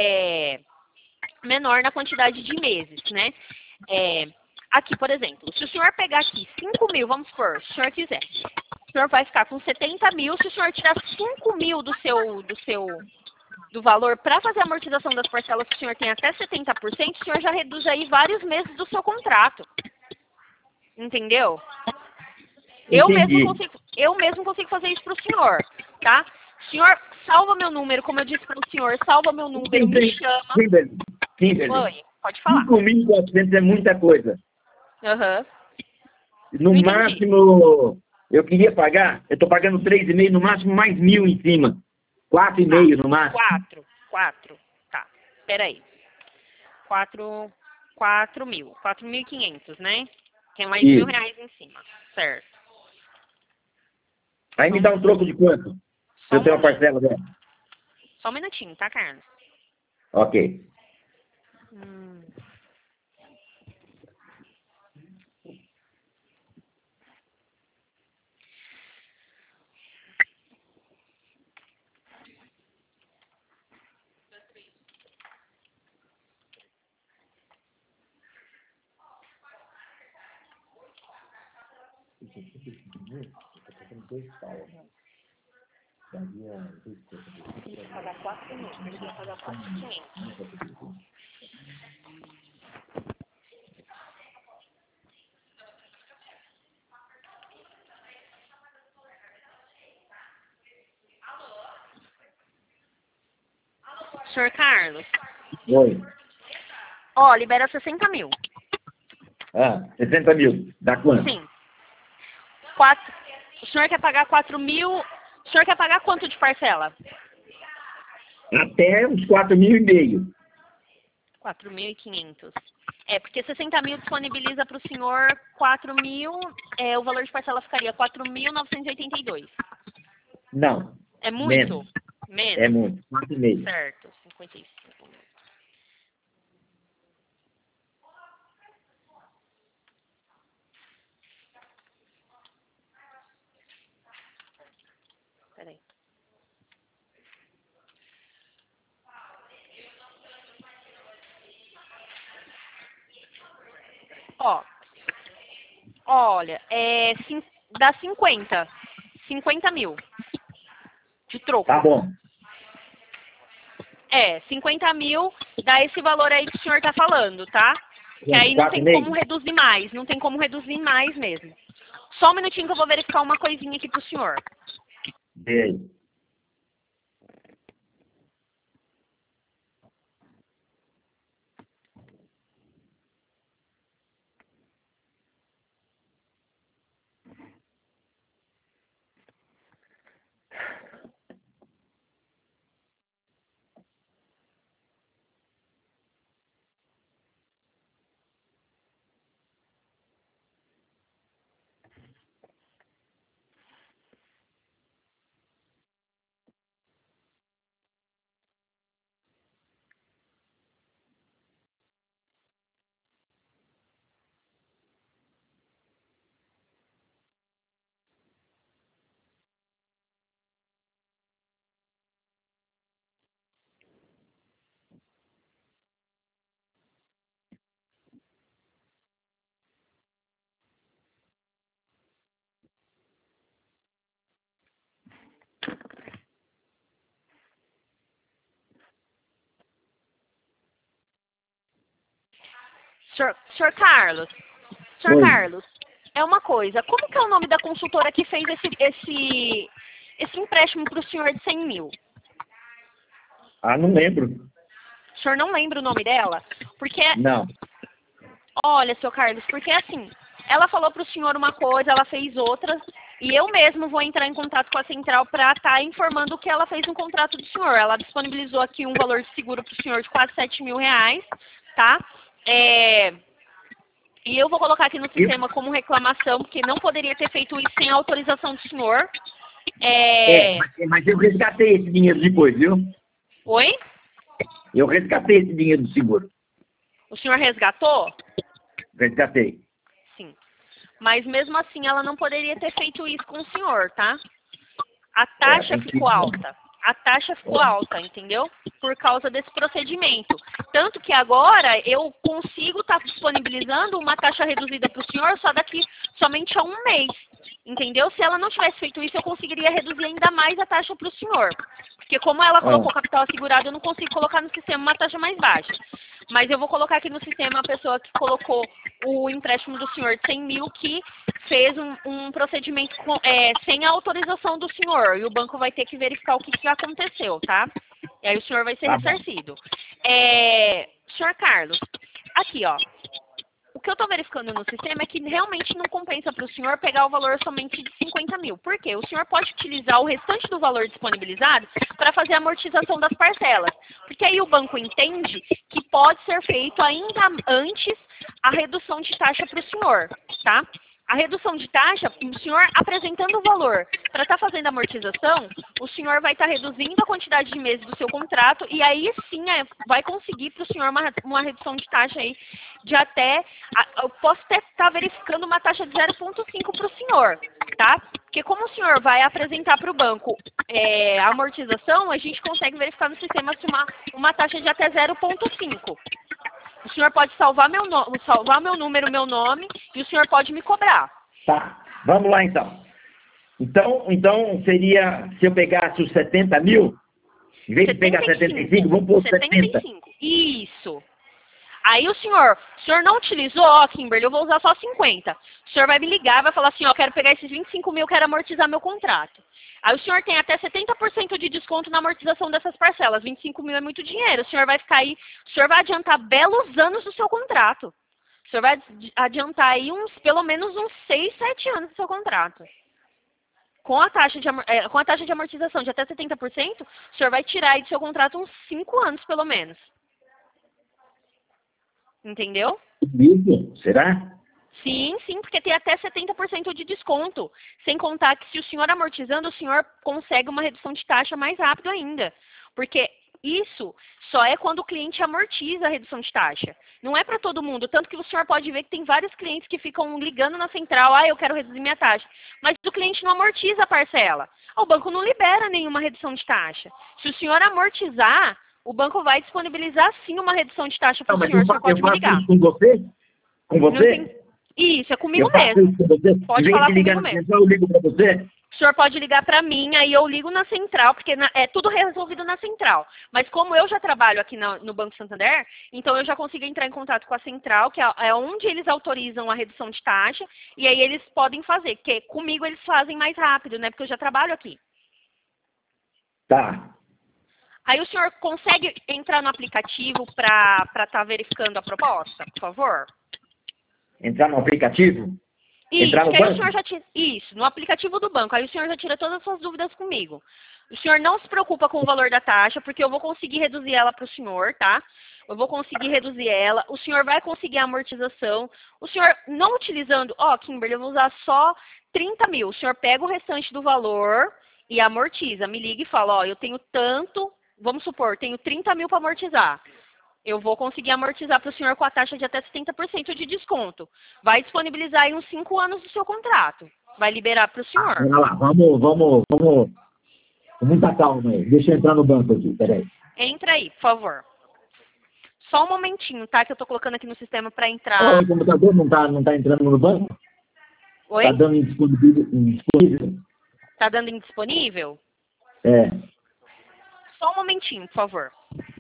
Speaker 1: menor na quantidade de meses, né? Aqui, por exemplo, se o senhor pegar aqui 5 mil, vamos supor, se o senhor quiser, o senhor vai ficar com 70 mil, se o senhor tirar 5 mil do valor para fazer a amortização das parcelas que o senhor tem até 70%, o senhor já reduz aí vários meses do seu contrato. Entendeu? Eu mesmo consigo fazer isso para o senhor, tá? Senhor, salva meu número, como eu disse para o senhor, salva meu número, me chama.
Speaker 2: Sim,
Speaker 1: Oi, pode falar.
Speaker 2: 5.400 é muita coisa. No
Speaker 1: Não
Speaker 2: máximo, eu queria pagar, eu estou pagando 3,5, no máximo mais 1.000 em cima. 4,5 no máximo.
Speaker 1: 4. Tá. Peraí. 4.000. 4.500, né? Que é mais
Speaker 2: Isso.
Speaker 1: R$1.000 em cima. Certo.
Speaker 2: Aí me dá um troco de quanto? Se eu tenho uma parcela dela.
Speaker 1: Só um minutinho, tá, Carlos?
Speaker 2: Ok.
Speaker 1: Ele ia pagar 4.000. Ele ia pagar 4.500. Senhor Carlos.
Speaker 2: Oi.
Speaker 1: Ó, libera 60 mil.
Speaker 2: 60 mil. Dá quanto?
Speaker 1: Sim. O senhor quer pagar 4.000. O senhor quer pagar quanto de parcela?
Speaker 2: Até uns 4.500.
Speaker 1: 4.500. Porque 60 mil disponibiliza para o senhor 4.000, o valor de parcela ficaria 4.982.
Speaker 2: Não.
Speaker 1: É muito? Menos.
Speaker 2: É muito. 4,5.
Speaker 1: Certo, 55 mil. Peraí. Ó, olha, dá 50 mil. de troco.
Speaker 2: Tá bom.
Speaker 1: 50 mil dá esse valor aí que o senhor tá falando, tá? Que aí não tem como reduzir mais, não tem como reduzir mais mesmo. Só um minutinho que eu vou verificar uma coisinha aqui pro senhor.
Speaker 2: Bem.
Speaker 1: Senhor Carlos,
Speaker 2: Oi.
Speaker 1: Carlos, é uma coisa, como que é o nome da consultora que fez esse empréstimo para o senhor de 100 mil?
Speaker 2: Ah, não lembro.
Speaker 1: O senhor não lembra o nome dela? Porque,
Speaker 2: Não.
Speaker 1: olha, seu Carlos, porque assim, ela falou para o senhor uma coisa, ela fez outra, e eu mesmo vou entrar em contato com a central para estar informando que ela fez um contrato do senhor. Ela disponibilizou aqui um valor de seguro para o senhor de quase 7 mil reais, tá? E eu vou colocar aqui no sistema como reclamação, porque não poderia ter feito isso sem a autorização do senhor.
Speaker 2: Mas eu resgatei esse dinheiro depois, viu?
Speaker 1: Oi?
Speaker 2: Eu resgatei esse dinheiro do seguro.
Speaker 1: O senhor resgatou?
Speaker 2: Resgatei.
Speaker 1: Sim. Mas mesmo assim ela não poderia ter feito isso com o senhor, tá? A taxa ficou alta. A taxa ficou alta, entendeu? Por causa desse procedimento. Tanto que agora eu consigo estar disponibilizando uma taxa reduzida para o senhor só daqui somente a um mês. Entendeu? Se ela não tivesse feito isso, eu conseguiria reduzir ainda mais a taxa para o senhor. Porque como ela colocou capital assegurado, eu não consigo colocar no sistema uma taxa mais baixa. Mas eu vou colocar aqui no sistema a pessoa que colocou o empréstimo do senhor de 100 mil, que fez um procedimento sem a autorização do senhor. E o banco vai ter que verificar o que aconteceu, tá? E aí o senhor vai ser ressarcido. Senhor Carlos, aqui, ó. O que eu estou verificando no sistema é que realmente não compensa para o senhor pegar o valor somente de 50 mil. Por quê? O senhor pode utilizar o restante do valor disponibilizado para fazer a amortização das parcelas. Porque aí o banco entende que pode ser feito ainda antes a redução de taxa para o senhor, tá? A redução de taxa, o senhor apresentando o valor para estar fazendo a amortização, o senhor vai estar reduzindo a quantidade de meses do seu contrato e aí sim vai conseguir para o senhor uma redução de taxa aí de até, eu posso até estar verificando uma taxa de 0,5 para o senhor, tá? Porque como o senhor vai apresentar para o banco a amortização, a gente consegue verificar no sistema se uma taxa de até 0,5. O senhor pode salvar meu número, meu nome, e o senhor pode me cobrar.
Speaker 2: Tá, vamos lá então. Então seria, se eu pegasse os 70 mil, em vez de pegar 75, vamos pôr 70.
Speaker 1: Isso. Aí o senhor não utilizou, ó, Kimberly, eu vou usar só 50. O senhor vai me ligar, vai falar assim, ó, quero pegar esses 25 mil, quero amortizar meu contrato. Aí o senhor tem até 70% de desconto na amortização dessas parcelas. 25 mil é muito dinheiro. O senhor vai ficar aí, o senhor vai adiantar belos anos do seu contrato. O senhor vai adiantar aí pelo menos uns 6, 7 anos do seu contrato. Com a taxa de amortização de até 70%, o senhor vai tirar aí do seu contrato uns 5 anos, pelo menos. Entendeu?
Speaker 2: Isso? Será?
Speaker 1: Sim, porque tem até 70% de desconto. Sem contar que se o senhor amortizando, o senhor consegue uma redução de taxa mais rápido ainda. Porque isso só é quando o cliente amortiza a redução de taxa. Não é para todo mundo. Tanto que o senhor pode ver que tem vários clientes que ficam ligando na central, eu quero reduzir minha taxa. Mas o cliente não amortiza a parcela. O banco não libera nenhuma redução de taxa. Se o senhor amortizar, o banco vai disponibilizar sim uma redução de taxa para o senhor. O senhor pode me ligar.
Speaker 2: Com você? Com você?
Speaker 1: Isso, é comigo
Speaker 2: Eu faço
Speaker 1: mesmo.
Speaker 2: isso com você?
Speaker 1: Pode
Speaker 2: Em vez
Speaker 1: falar
Speaker 2: de ligar
Speaker 1: comigo
Speaker 2: na
Speaker 1: mesmo.
Speaker 2: central, eu ligo para você?
Speaker 1: O senhor pode ligar para mim, aí eu ligo na central, porque é tudo resolvido na central. Mas como eu já trabalho aqui no Banco Santander, então eu já consigo entrar em contato com a central, que é onde eles autorizam a redução de taxa, e aí eles podem fazer, porque comigo eles fazem mais rápido, né? Porque eu já trabalho aqui.
Speaker 2: Tá.
Speaker 1: Aí o senhor consegue entrar no aplicativo para estar verificando a proposta, por favor?
Speaker 2: Entrar no aplicativo?
Speaker 1: Isso,
Speaker 2: Entrar no
Speaker 1: que aí o
Speaker 2: banco?
Speaker 1: senhor já tira, isso, no aplicativo do banco. Aí o senhor já tira todas as suas dúvidas comigo. O senhor não se preocupa com o valor da taxa, porque eu vou conseguir reduzir ela para o senhor, tá? Eu vou conseguir reduzir ela. O senhor vai conseguir a amortização. O senhor, não utilizando, Kimberly, eu vou usar só 30 mil. O senhor pega o restante do valor e amortiza. Me liga e fala, eu tenho tanto, vamos supor, tenho 30 mil para amortizar. Eu vou conseguir amortizar para o senhor com a taxa de até 70% de desconto. Vai disponibilizar aí uns 5 anos do seu contrato. Vai liberar para o senhor.
Speaker 2: Vamos lá, vamos com muita calma aí. Deixa eu entrar no banco aqui, peraí.
Speaker 1: Entra aí, por favor. Só um momentinho, tá? Que eu tô colocando aqui no sistema para entrar.
Speaker 2: O computador não tá entrando no banco?
Speaker 1: Oi?
Speaker 2: Tá dando indisponível?
Speaker 1: Tá dando indisponível?
Speaker 2: É.
Speaker 1: Só um momentinho, por favor.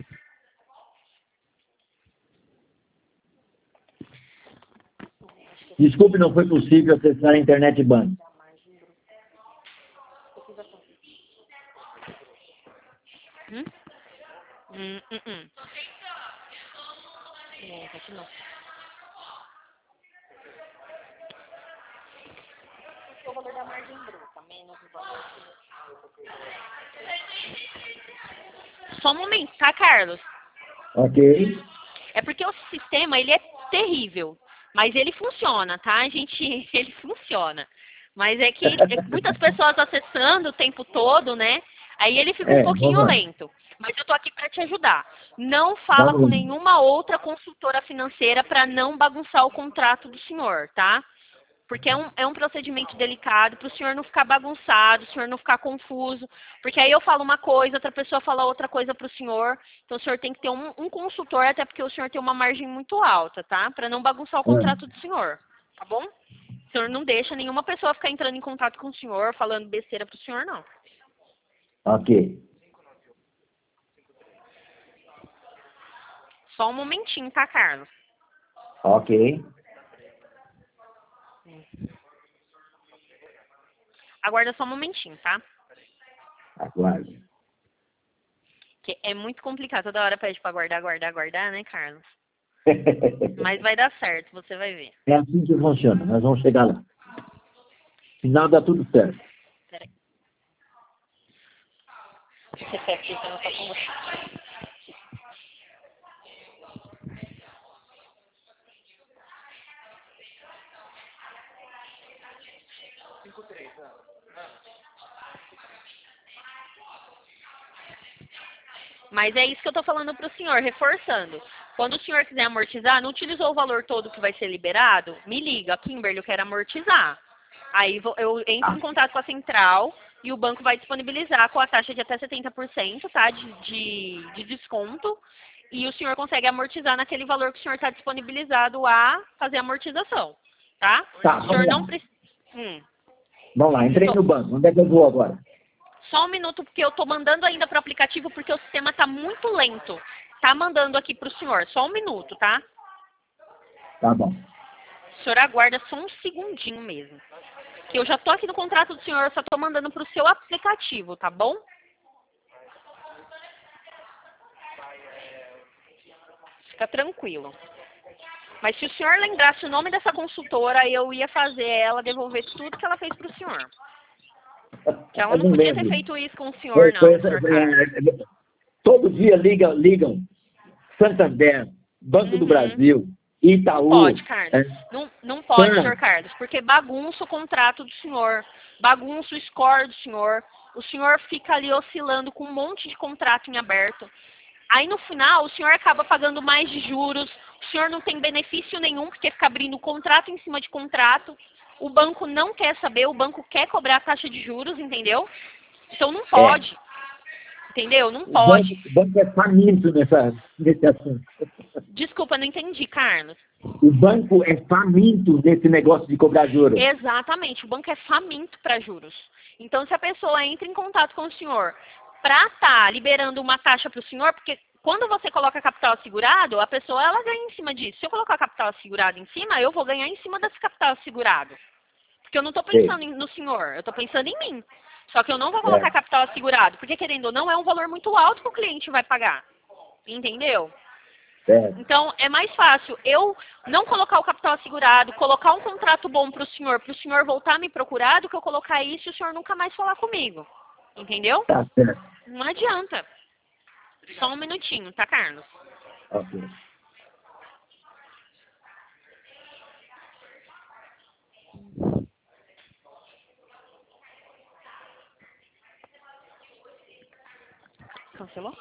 Speaker 2: Desculpe, não foi possível acessar a internet banco.
Speaker 1: Não, aqui não. O valor da margem bruta, menos o valor. Só um momento, tá, Carlos?
Speaker 2: Ok.
Speaker 1: É porque o sistema, ele é terrível. Mas ele funciona, tá, gente? Ele funciona. Mas é que muitas pessoas acessando o tempo todo, né? Aí ele fica um pouquinho lento. Mas eu tô aqui para te ajudar. Não fala com nenhuma outra consultora financeira para não bagunçar o contrato do senhor, tá? Porque é um procedimento delicado para o senhor não ficar bagunçado, o senhor não ficar confuso. Porque aí eu falo uma coisa, outra pessoa fala outra coisa para o senhor. Então o senhor tem que ter um consultor, até porque o senhor tem uma margem muito alta, tá? Para não bagunçar o contrato do senhor, tá bom? O senhor não deixa nenhuma pessoa ficar entrando em contato com o senhor, falando besteira para o senhor, não.
Speaker 2: Ok.
Speaker 1: Só um momentinho, tá, Carlos?
Speaker 2: Ok.
Speaker 1: Aguarda só um momentinho, tá?
Speaker 2: Aguarde.
Speaker 1: Que é muito complicado. Toda hora pede pra aguardar, né, Carlos? Mas vai dar certo, você vai ver.
Speaker 2: É assim que funciona. Nós vamos chegar lá. Final dá tudo certo.
Speaker 1: Peraí. Você quer que eu não tô com você? Mas é isso que eu tô falando pro senhor, reforçando. Quando o senhor quiser amortizar, não utilizou o valor todo que vai ser liberado, me liga, Kimberly, eu quero amortizar. Aí eu entro em contato com a central e o banco vai disponibilizar com a taxa de até 70%, tá? De desconto. E o senhor consegue amortizar naquele valor que o senhor está disponibilizado a fazer a amortização, tá?
Speaker 2: Tá,
Speaker 1: O senhor não precisa...
Speaker 2: Vamos lá, entrei no banco. Onde é que eu vou agora?
Speaker 1: Só um minuto, porque eu tô mandando ainda pro aplicativo, porque o sistema tá muito lento. Tá mandando aqui pro senhor. Só um minuto, tá?
Speaker 2: Tá bom.
Speaker 1: O senhor aguarda só um segundinho mesmo. Que eu já tô aqui no contrato do senhor, eu só tô mandando pro seu aplicativo, tá bom? Fica tranquilo. Mas se o senhor lembrasse o nome dessa consultora, eu ia fazer ela devolver tudo que ela fez pro senhor. Que ela não podia ter feito isso com o senhor, não, senhor Carlos.
Speaker 2: Todo dia ligam Santander, Banco do Brasil, Itaú.
Speaker 1: Não pode, Carlos. Não pode, senhor Carlos, porque bagunça o contrato do senhor, bagunça o score do senhor. O senhor fica ali oscilando com um monte de contrato em aberto. Aí no final, o senhor acaba pagando mais de juros, o senhor não tem benefício nenhum, porque fica abrindo contrato em cima de contrato. O banco não quer saber, o banco quer cobrar a taxa de juros, entendeu? Então não pode. Entendeu? Não
Speaker 2: O
Speaker 1: pode.
Speaker 2: banco é faminto nesse assunto.
Speaker 1: Desculpa, não entendi, Carlos.
Speaker 2: O banco é faminto nesse negócio de cobrar juros.
Speaker 1: Exatamente, o banco é faminto para juros. Então, se a pessoa entra em contato com o senhor para estar liberando uma taxa para o senhor, porque quando você coloca capital assegurado, a pessoa ela ganha em cima disso. Se eu colocar capital assegurado em cima, eu vou ganhar em cima desse capital assegurado. Porque eu não estou pensando no senhor, eu estou pensando em mim. Só que eu não vou colocar capital assegurado, porque querendo ou não, é um valor muito alto que o cliente vai pagar. Entendeu? Então, é mais fácil eu não colocar o capital assegurado, colocar um contrato bom para o senhor voltar a me procurar, do que eu colocar isso e o senhor nunca mais falar comigo. Entendeu?
Speaker 2: Tá certo.
Speaker 1: Não adianta. Só um minutinho, tá, Carlos?
Speaker 2: Ok.
Speaker 1: Cancelou?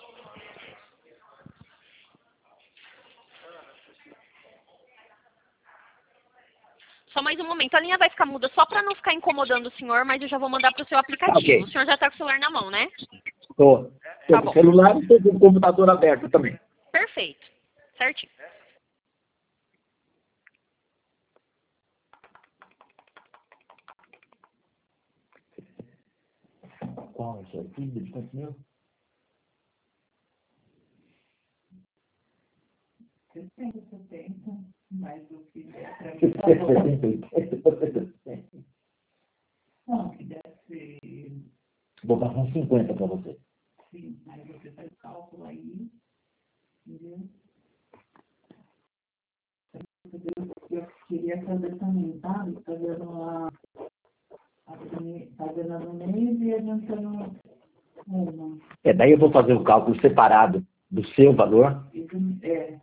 Speaker 1: Só mais um momento. A linha vai ficar muda só para não ficar incomodando o senhor, mas eu já vou mandar para o seu aplicativo.
Speaker 2: Ok.
Speaker 1: O senhor já está com o celular na mão, né?
Speaker 2: Tô
Speaker 1: Tá
Speaker 2: com
Speaker 1: bom.
Speaker 2: o celular e tô com o computador aberto também.
Speaker 1: Perfeito. Certinho.
Speaker 2: Qual é isso aqui? De quantos mil?
Speaker 4: 70, mais o que der para não, que deve ser,
Speaker 2: Vou passar uns 50 para você.
Speaker 4: sim, aí você faz o cálculo aí, entendeu? Eu queria fazer também, tá? Fazendo a do mês e adiantando uma.
Speaker 2: Daí eu vou fazer o cálculo separado do seu valor.
Speaker 4: Isso, é.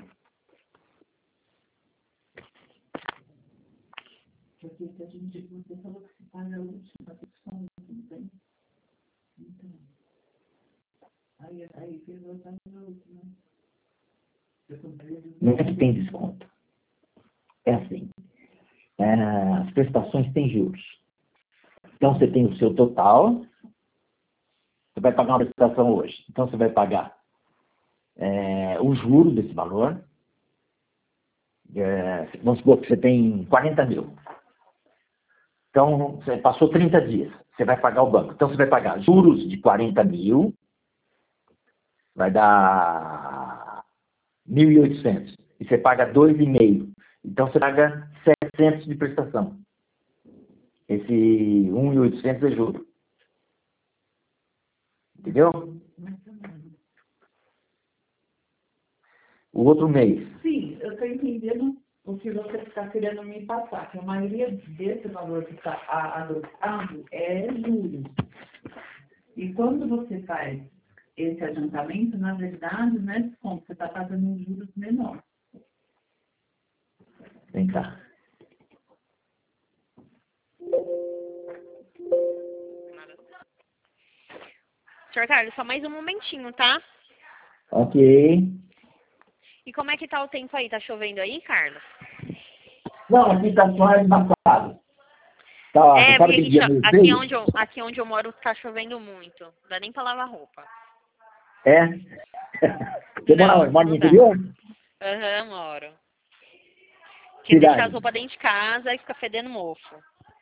Speaker 4: Porque se a gente, você falou que se paga a última opção, tudo bem? Então, aí fez outra última.
Speaker 2: Não é que tem desconto. É assim. As prestações têm juros. Então você tem o seu total. Você vai pagar uma prestação hoje. Então você vai pagar o juro desse valor. Vamos supor que você tem 40 mil. Então, você passou 30 dias, você vai pagar o banco. Então, você vai pagar juros de 40 mil, vai dar 1.800. E você paga 2,5. Então, você paga 700 de prestação. Esse 1.800 é juro. Entendeu? O outro mês.
Speaker 4: Sim, eu estou entendendo o que você está querendo me passar, que a maioria desse valor que está adotado é juros. E quando você faz esse adiantamento, na verdade, não é desconto, você está pagando um juros menor.
Speaker 2: Vem cá.
Speaker 1: Senhor Carlos, só mais um momentinho, tá?
Speaker 2: Ok.
Speaker 1: E como é que tá o tempo aí? Tá chovendo aí, Carlos?
Speaker 2: Não, aqui está só embaçado. Tá,
Speaker 1: É,
Speaker 2: sabe
Speaker 1: porque
Speaker 2: que dia meio feio?
Speaker 1: aqui onde eu moro tá chovendo muito. Não dá nem pra lavar roupa.
Speaker 2: É? Você mora no
Speaker 1: não dá.
Speaker 2: interior?
Speaker 1: Aham, moro. Porque
Speaker 2: Cidade.
Speaker 1: deixar as roupas dentro de casa e fica fedendo mofo.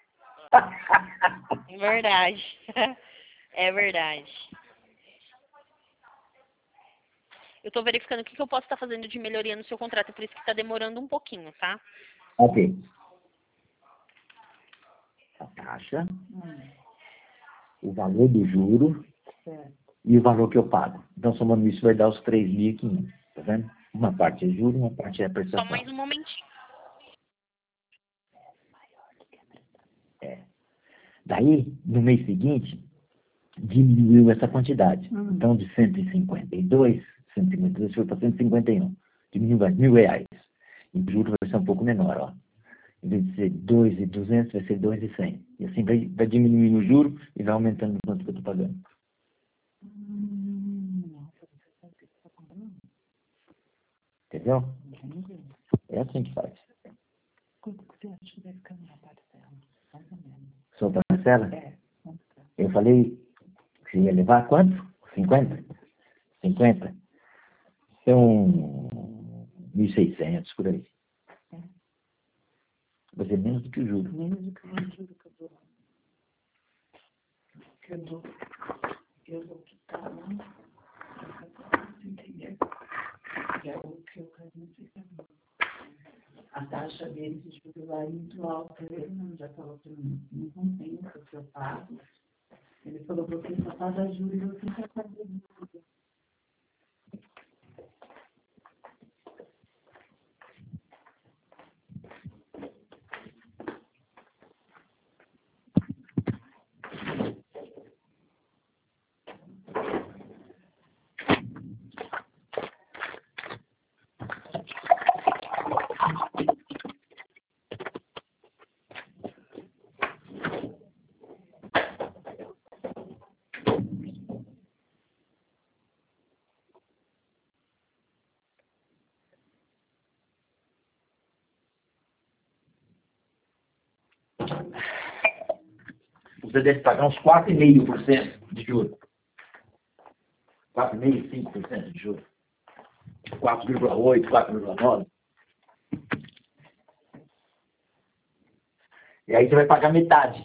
Speaker 1: É verdade. É verdade. Eu tô verificando o que eu posso estar fazendo de melhoria no seu contrato, por isso que tá demorando um pouquinho, tá?
Speaker 2: Ok. A taxa, o valor do juro e o valor que eu pago. Então, somando isso, vai dar os 3.500. Tá vendo? Uma parte é juro, uma parte é a prestação.
Speaker 1: Só mais um momentinho.
Speaker 2: Daí, no mês seguinte, diminuiu essa quantidade. Então, de 152 foi para 151. Diminuiu mais R$1.000. E o juro vai ser um pouco menor, ó. Em vez de ser 2.200, vai ser 2.100. E assim vai diminuindo o juro e vai aumentando o quanto que eu estou pagando. Entendeu? É assim que faz.
Speaker 4: Quanto que você acha que vai ficar na parcela? Mais ou menos.
Speaker 2: Sua parcela?
Speaker 4: É.
Speaker 2: Eu falei que você ia levar quanto? 50? 50? São 1.600, por aí. Vai ser menos do que o juro.
Speaker 4: Menos do que o juro que eu dou. Eu vou quitar, né? Entendeu? Que é o que eu quero dizer. A taxa deles de juros lá é muito alta. Ele já falou que não compensa o que eu pago. Ele falou que você só paga juros e você já paga juros.
Speaker 2: Você deve pagar uns 4,5% de juros. 4,5%, 5% de juros. 4,8%, 4,9%. E aí você vai pagar metade.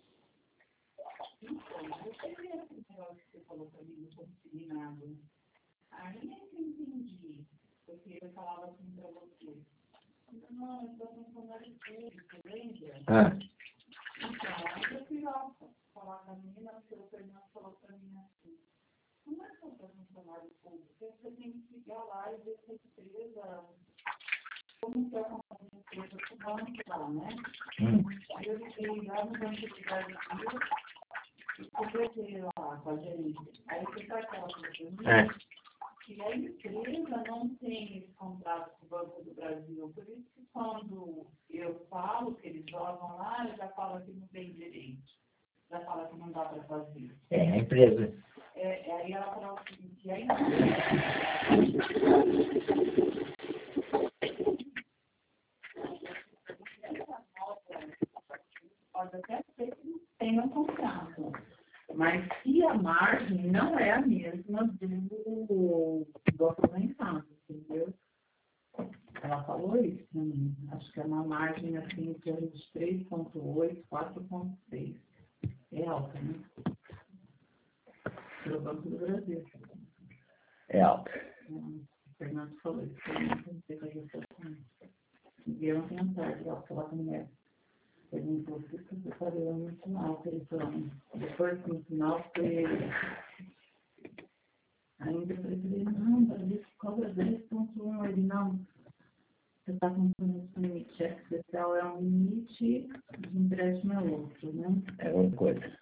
Speaker 4: Você falou para mim, não consegui nada. Aí eu entendi, porque eu falava assim para você. Não, eu estou funcionário público, lembra? Então, eu fui lá falar com a menina, porque o Fernando falou para mim assim, não é só para funcionário público, você tem que ligar lá e ver se a empresa, como que é uma empresa do banco lá, né? Aí eu liguei lá no banco de Brasil e conversei lá com a gerente. Aí você sabe aquela coisa que a empresa não tem esse contrato com o Banco do Brasil. Por isso que quando eu falo que eles jogam lá, eu já falo que não tem direito. Já falo que não dá para fazer.
Speaker 2: É, a empresa.
Speaker 4: Aí ela falou o seguinte, e a empresa pode até ser que não tenha um contrato. Mas se a margem não é a mesma do aposentado, entendeu? Ela falou isso para mim. Acho que é uma margem assim de 3,8, 4,6. É alta, né? Pelo Banco do Brasil.
Speaker 2: É alta.
Speaker 4: O Fernando falou isso. Eu não sei e eu não tenho tarde lá, falar com a mulher. Ele falou que você falou no final, ele falou, depois no final foi. Ainda eu falei, não, para ver se cobra 10,1. Ele não. Você está comprando esse limite cheque especial, é um limite, de empréstimo é outro, né?
Speaker 2: É outra coisa.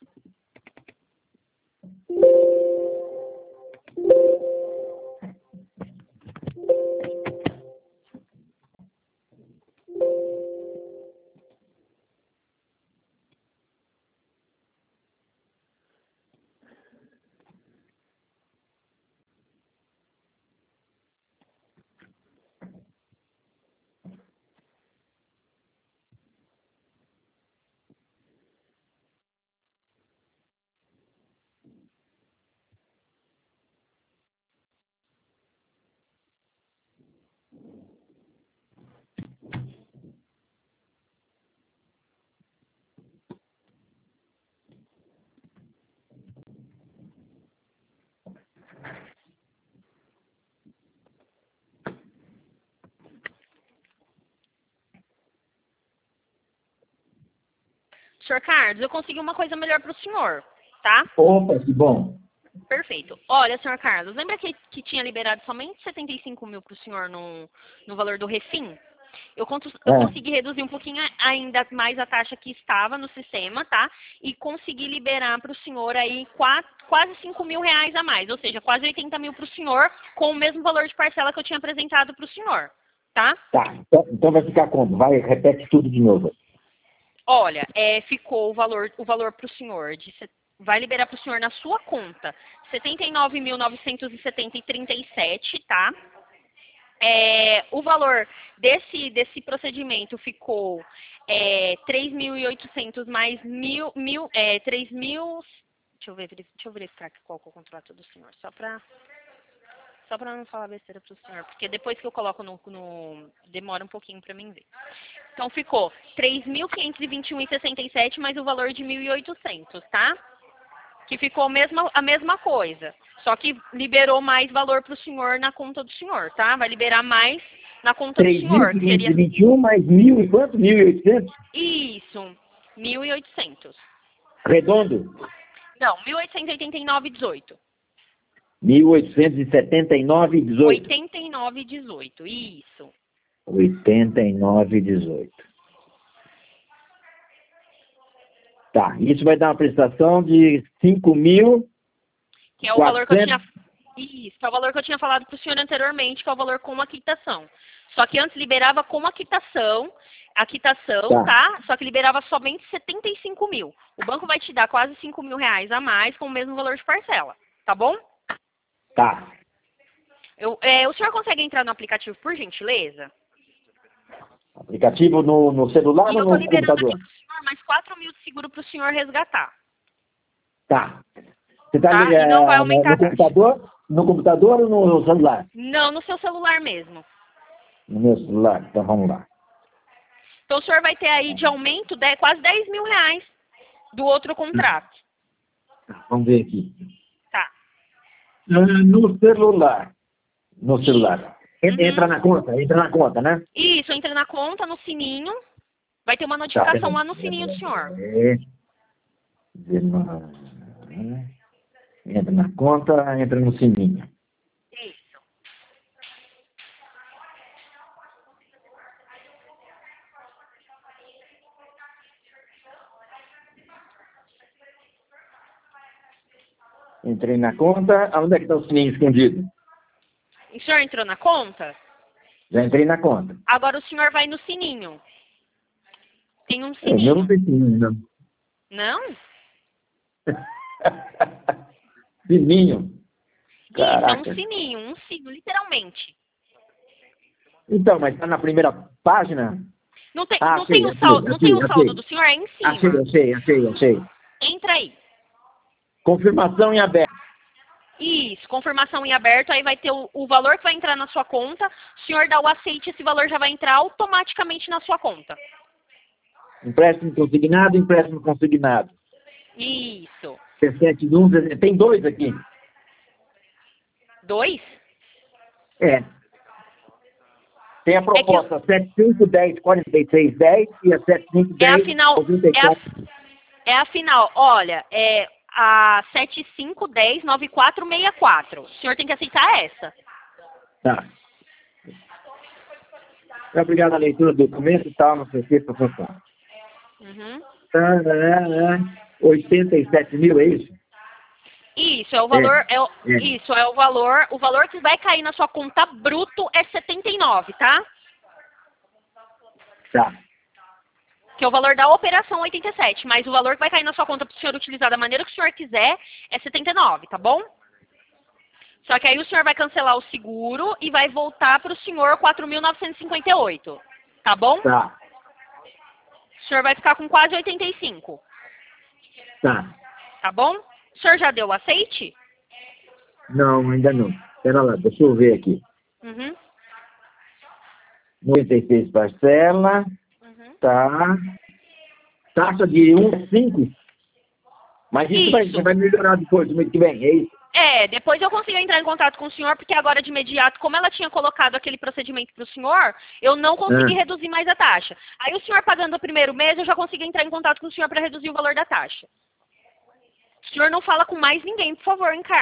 Speaker 1: Senhor Carlos, eu consegui uma coisa melhor para o senhor, tá?
Speaker 2: Opa, que bom.
Speaker 1: Perfeito. Olha, senhor Carlos, lembra que tinha liberado somente 75 mil para o senhor no valor do refim? Eu consegui reduzir um pouquinho ainda mais a taxa que estava no sistema, tá? E consegui liberar para o senhor aí quase 5 mil reais a mais, ou seja, quase 80 mil para o senhor, com o mesmo valor de parcela que eu tinha apresentado para o senhor, tá?
Speaker 2: Tá, então vai ficar como? Vai, repete tudo de novo.
Speaker 1: Olha, ficou o valor para o senhor, vai liberar para o senhor na sua conta, R$ 79.970,37, tá? O valor desse procedimento ficou 3.800 mais 3.000, deixa deixa eu verificar aqui qual que é o contrato do senhor, só pra não falar besteira pro senhor, porque depois que eu coloco demora um pouquinho pra mim ver. Então ficou 3.521,67 mais o valor de 1.800, tá? Que ficou a mesma coisa, só que liberou mais valor pro senhor na conta do senhor, tá? Vai liberar mais na conta do senhor, que seria
Speaker 2: 3.521 mais 1.000 e quanto? 1.800?
Speaker 1: isso, 1.800.
Speaker 2: Redondo?
Speaker 1: Não, 1.889,18.
Speaker 2: 1.879,18.
Speaker 1: 89,18, isso.
Speaker 2: 89,18. Tá, isso vai dar uma prestação de 5.000.
Speaker 1: Que é o valor que eu tinha... Isso, é o valor que eu tinha falado para o senhor anteriormente, que é o valor com a quitação. Só que antes liberava com a quitação, tá? Só que liberava somente 75 mil. O banco vai te dar quase 5 mil reais a mais com o mesmo valor de parcela, tá bom?
Speaker 2: Tá.
Speaker 1: O senhor consegue entrar no aplicativo, por gentileza?
Speaker 2: Aplicativo no celular
Speaker 1: E
Speaker 2: ou
Speaker 1: eu tô
Speaker 2: no
Speaker 1: liberando
Speaker 2: computador?
Speaker 1: aqui pro senhor mais 4 mil de seguro para o senhor resgatar.
Speaker 2: Tá. Você tá,
Speaker 1: Tá? E não vai aumentar
Speaker 2: no computador? No computador ou no celular?
Speaker 1: Não, no seu celular mesmo.
Speaker 2: No meu celular, então vamos lá.
Speaker 1: Então o senhor vai ter aí de aumento quase 10 mil reais do outro contrato.
Speaker 2: Vamos ver aqui.
Speaker 1: Tá.
Speaker 2: No celular. No celular. Entra
Speaker 1: Uhum.
Speaker 2: entra na conta, né?
Speaker 1: Isso, entra na conta, no sininho. Vai ter uma notificação lá no sininho do senhor.
Speaker 2: Entra na conta, entra no sininho.
Speaker 1: Isso.
Speaker 2: Entrei na conta. Onde é que está o sininho escondido?
Speaker 1: O senhor entrou na conta?
Speaker 2: Já entrei na conta.
Speaker 1: Agora o senhor vai no sininho. Tem um
Speaker 2: Eu
Speaker 1: sininho.
Speaker 2: não tenho sininho, não.
Speaker 1: Não?
Speaker 2: Sininho.
Speaker 1: Isso, é
Speaker 2: Caraca.
Speaker 1: um sininho, literalmente.
Speaker 2: Então, mas está na primeira página?
Speaker 1: Não tem,
Speaker 2: Ah,
Speaker 1: não
Speaker 2: achei,
Speaker 1: tem o saldo, não tem o
Speaker 2: achei.
Speaker 1: saldo do senhor, é em cima.
Speaker 2: Achei.
Speaker 1: Entra aí.
Speaker 2: Confirmação em aberto.
Speaker 1: Isso, confirmação em aberto, aí vai ter o valor que vai entrar na sua conta. O senhor dá o aceite, esse valor já vai entrar automaticamente na sua conta.
Speaker 2: Empréstimo consignado.
Speaker 1: Isso.
Speaker 2: Tem dois aqui.
Speaker 1: 2?
Speaker 2: É. Tem a proposta 75104610 e a 751094.
Speaker 1: É a final. Olha, é a 75109464. O senhor tem que aceitar essa.
Speaker 2: Tá. Obrigado à leitura do documento e tal, não sei o que,
Speaker 1: Uhum.
Speaker 2: 87 mil, é isso?
Speaker 1: Isso, é o valor, isso, é o valor que vai cair na sua conta bruto é 79, tá?
Speaker 2: Tá.
Speaker 1: Que é o valor da operação 87, mas o valor que vai cair na sua conta para o senhor utilizar da maneira que o senhor quiser é 79, tá bom? Só que aí o senhor vai cancelar o seguro e vai voltar para o senhor 4.958, tá bom?
Speaker 2: Tá.
Speaker 1: O senhor vai ficar com quase 85.
Speaker 2: Tá.
Speaker 1: Tá bom? O senhor já deu o aceite?
Speaker 2: Não, ainda não. Espera lá, deixa eu ver aqui.
Speaker 1: Uhum.
Speaker 2: 96 parcela.
Speaker 1: Uhum.
Speaker 2: Tá. Taxa de 1,5. Mas isso vai melhorar depois, do mês que vem, é isso?
Speaker 1: Depois eu consigo entrar em contato com o senhor, porque agora de imediato, como ela tinha colocado aquele procedimento para o senhor, eu não consegui reduzir mais a taxa. Aí o senhor pagando o primeiro mês, eu já consigo entrar em contato com o senhor para reduzir o valor da taxa. O senhor não fala com mais ninguém, por favor, em carta.